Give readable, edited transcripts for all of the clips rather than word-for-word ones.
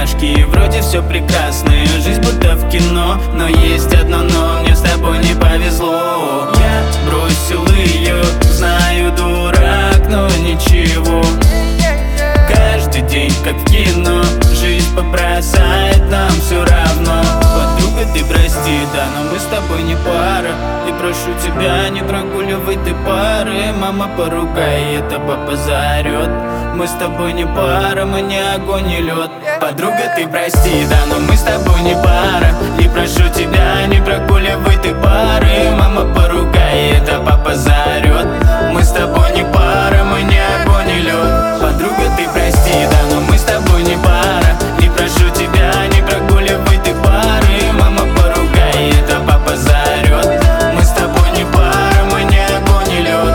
поблизняшки, и вроде все прекрасно, и жизнь будто в кино. Но есть одно но, мне с тобой не повезло. Я бросил ее, знаю, дурак, но ничего. Каждый день как в кино, жизнь побросает нам все равно. Подруга, ты прости, да, но мы с тобой не пара. И прошу тебя, не прогуливай ты пары. Мама поругает, а папа заорет. Мы с тобой не пара, мы не огонь, не лед. Подруга, ты прости, да, но мы с тобой не пара. И прошу тебя, не прогуливай ты пары. Мама поругает, а папа заорет. Мы с тобой не пара, мы не огонь, не лед. Подруга, ты прости, да, но мы с тобой не пара. И прошу тебя, не прогуливай ты пары. Мама поругает, а папа заорет. Мы с тобой не пара, мы не огонь, не лед.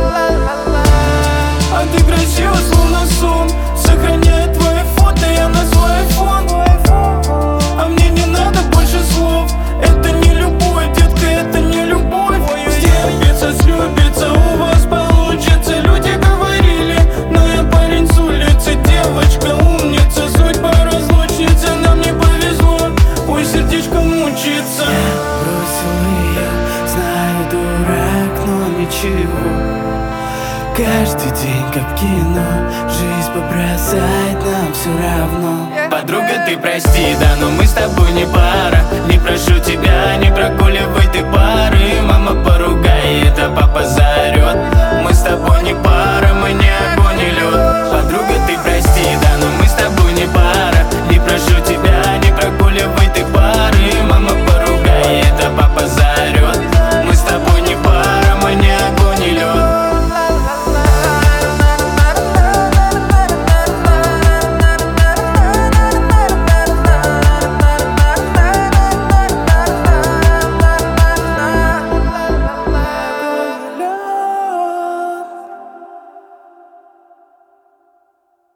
А ты красива, словно сон. Сохраняет твои фото, я на свой айфон. А мне не надо больше слов. Это не любовь, детка, это не любовь. Стерпится, слюбится, у вас получится. Люди говорили, но я парень с улицы. Девочка умница, судьба разлучница. Нам не повезло, ой, сердечко мучится. Я бросил ее, знаю, дурак, но ничего. Каждый день как кино, жизнь побросает нам все равно. Подруга, ты прости, да, но мы с тобой не пара. Не прошу тебя, не прогуливай ты пары. Мама поругает, а папа заорет.